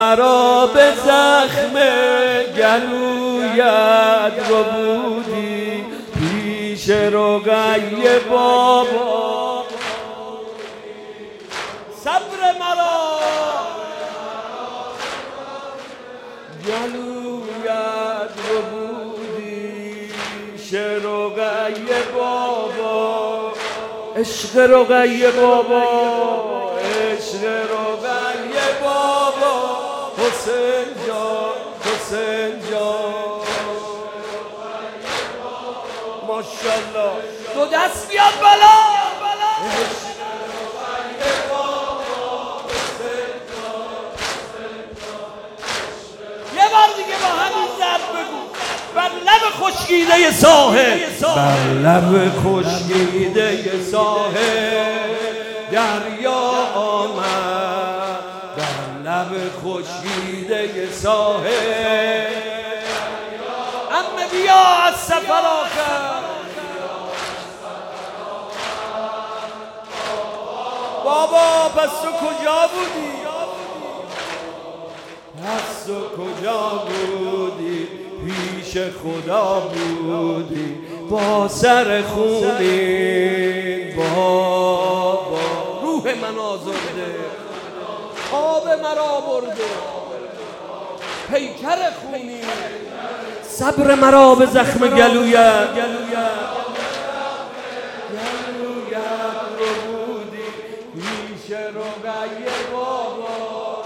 مرا به زخم گلویت رو بودی پیش رقیه بابا. صبر مرا گلویت رو بودی پیش رقیه بابا. عشق رقیه بابا، عشق رقیه بابا. حسین جان، حسین جان، ماشاءالله. دو دست بیاد بالا. یه بار دیگه با همین ضرب بگو. بر لب خشکیده ساحل، بر لب خشکیده ساحل دریا آمد. بر لب خشکیده ساحل عمه بیا از سفر آخر. بابا پس تو کجا بودی؟ پس تو کجا بودی؟ پیش خدا بودی با سر خونین بابا. روح من آزرده، آب مرا برده، پیکر خونی. صبر مرا به زخم گلویت رو بودی پیش رقیه بابا.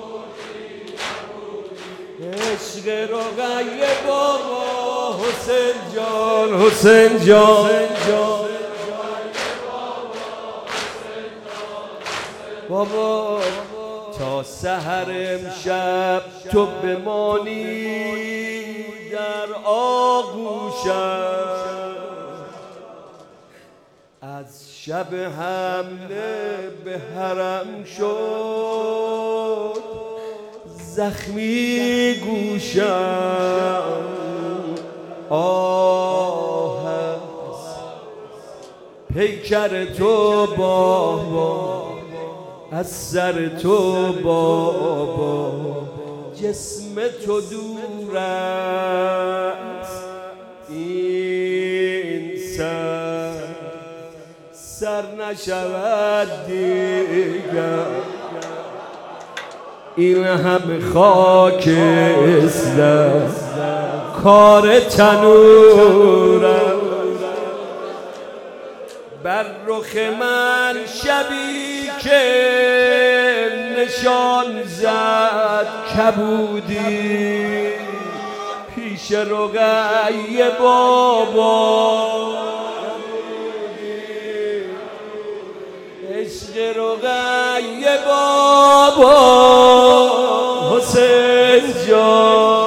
عشق رقیه بابا. حسین جان، حسین جان، بابا. تا سحر امشب تو بمانی در آغوشم. از شب حمله به حرم شد زخمی گوشم. آه پیکر تو بابا، از سر تو بابا. جسم تو دور است، این سر نشود دیگر. این همه خاک است کار تنورم. بر رخ من شبی که نشان زد کبودی پیش رقیه بابا. عشق رقیه بابا. حسین جان،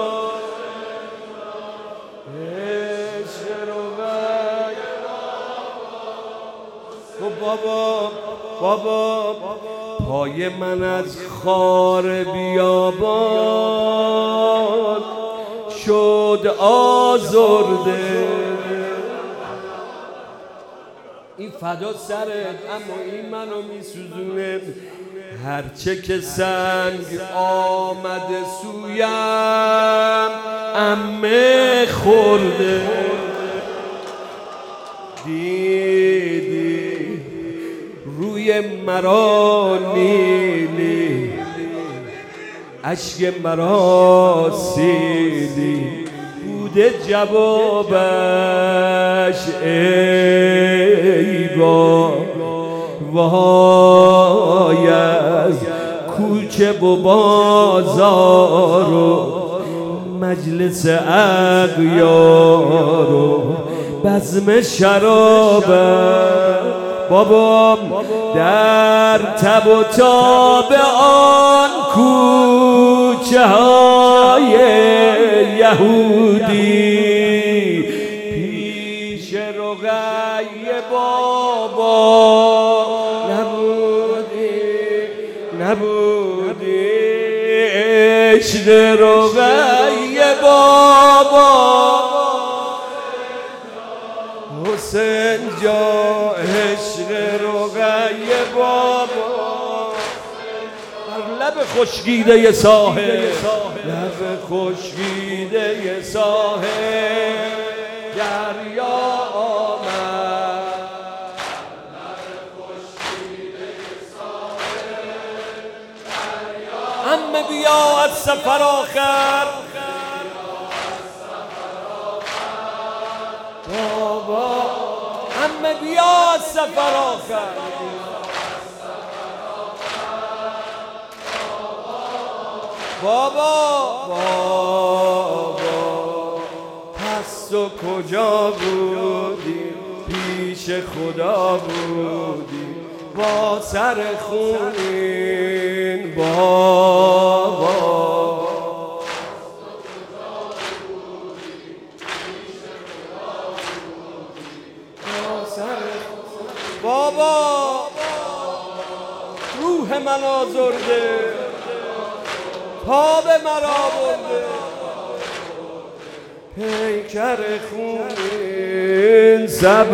بابا. پای من از خار بیابان شد آزرده. این فدا سرت، اما این منو میسوزونه. هرچه که سنگ آمده سویم عمه خورده. دیدی روی مرا نیلی، اشک مرا سیلی بوده جوابش ای وای از کوچه و بازار و مجلس اغیار و بزم شرابم. بابا در تب و تاب آن کوچه های یهودی پیش رقیه بابا نبودی. عشق رقیه بابا. حسین جان، عشق رقیه بابا. بر لب خشکیده ساحل، لب خشکیده ساحل دریا آمد. عمه بیا از سفر آخر، بابا عمه بیا از سفر آخر، بابا پس تو کجا بودی؟ پیش خدا بودی با سر خونین بابا. بابا روح من آزرده، پا به مرا برده، پیکر خونین صبر